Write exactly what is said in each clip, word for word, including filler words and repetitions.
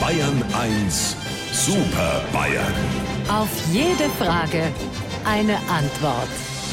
Bayern eins Super Bayern. Auf jede Frage eine Antwort.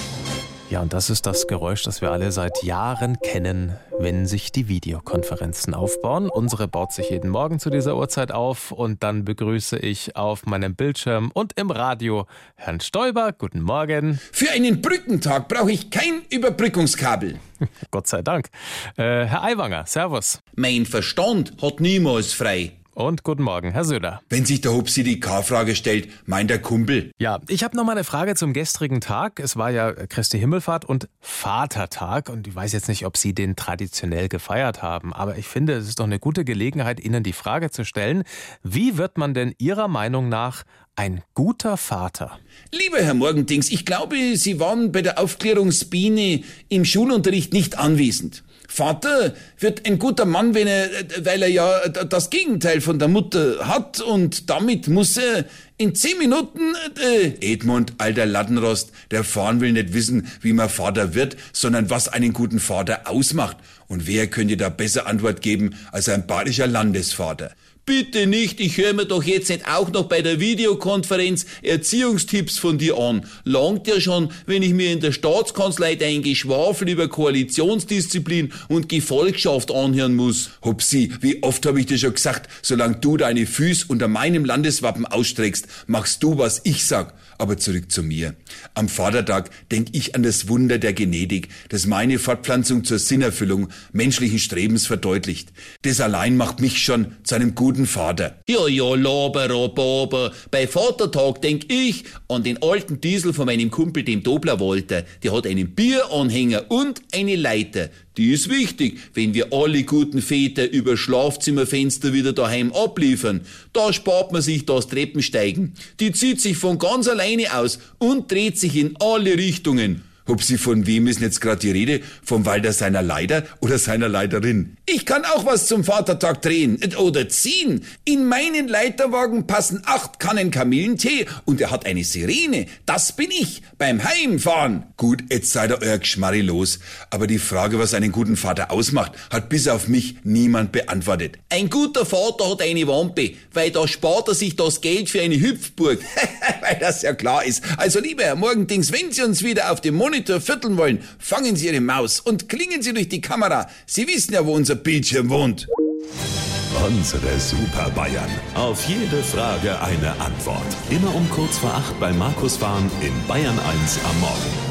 Ja, und das ist das Geräusch, das wir alle seit Jahren kennen, wenn sich die Videokonferenzen aufbauen. Unsere baut sich jeden Morgen zu dieser Uhrzeit auf und dann begrüße ich auf meinem Bildschirm und im Radio Herrn Stoiber. Guten Morgen. Für einen Brückentag brauche ich kein Überbrückungskabel. Gott sei Dank. Äh, Herr Aiwanger, servus. Mein Verstand hat niemals frei. Und guten Morgen, Herr Söder. Wenn sich der Hupsi die K-Frage stellt, meint der Kumpel. Ja, ich habe noch mal eine Frage zum gestrigen Tag. Es war ja Christi Himmelfahrt und Vatertag und ich weiß jetzt nicht, ob Sie den traditionell gefeiert haben, aber ich finde, es ist doch eine gute Gelegenheit, Ihnen die Frage zu stellen, wie wird man denn Ihrer Meinung nach ein guter Vater? Lieber Herr Morgendings, ich glaube, Sie waren bei der Aufklärungsbiene im Schulunterricht nicht anwesend. Vater wird ein guter Mann, wenn er, weil er ja das Gegenteil von der Mutter hat und damit muss er in zehn Minuten, äh, Edmund, alter Lattenrost, der Fahren will nicht wissen, wie man Vater wird, sondern was einen guten Vater ausmacht. Und wer könnte da besser Antwort geben als ein bayerischer Landesvater? Bitte nicht, ich höre mir doch jetzt nicht auch noch bei der Videokonferenz Erziehungstipps von dir an. Langt ja schon, wenn ich mir in der Staatskanzlei dein Geschwafel über Koalitionsdisziplin und Gefolgschaft anhören muss. Hupsi, wie oft habe ich dir schon gesagt, solange du deine Füße unter meinem Landeswappen ausstreckst, machst du, was ich sag. Aber zurück zu mir. Am Vatertag denk ich an das Wunder der Genetik, das meine Fortpflanzung zur Sinnerfüllung menschlichen Strebens verdeutlicht. Das allein macht mich schon zu einem guten Vater. Ja, ja, laberababer. Bei Vatertag denk ich an den alten Diesel von meinem Kumpel, dem Dobler Walter. Der hat einen Bieranhänger und eine Leiter. Die ist wichtig, wenn wir alle guten Väter über Schlafzimmerfenster wieder daheim abliefern. Da spart man sich das Treppensteigen. Die zieht sich von ganz alleine aus und dreht sich in alle Richtungen. Hupsi, von wem ist denn jetzt gerade die Rede? Vom Walter seiner Leiter oder seiner Leiterin? Ich kann auch was zum Vatertag drehen oder ziehen. In meinen Leiterwagen passen acht Kannen Kamillentee und er hat eine Sirene. Das bin ich beim Heimfahren. Gut, jetzt seid ihr euer Geschmarri los. Aber die Frage, was einen guten Vater ausmacht, hat bis auf mich niemand beantwortet. Ein guter Vater hat eine Wampe, weil da spart er sich das Geld für eine Hüpfburg. Weil das ja klar ist. Also lieber Herr Morgendings, wenn Sie uns wieder auf dem Monitor vierteln wollen, fangen Sie Ihre Maus und klingen Sie durch die Kamera. Sie wissen ja, wo unser Bildschirm wohnt. Unsere Super Bayern. Auf jede Frage eine Antwort. Immer um kurz vor acht bei Markus Fahn in Bayern eins am Morgen.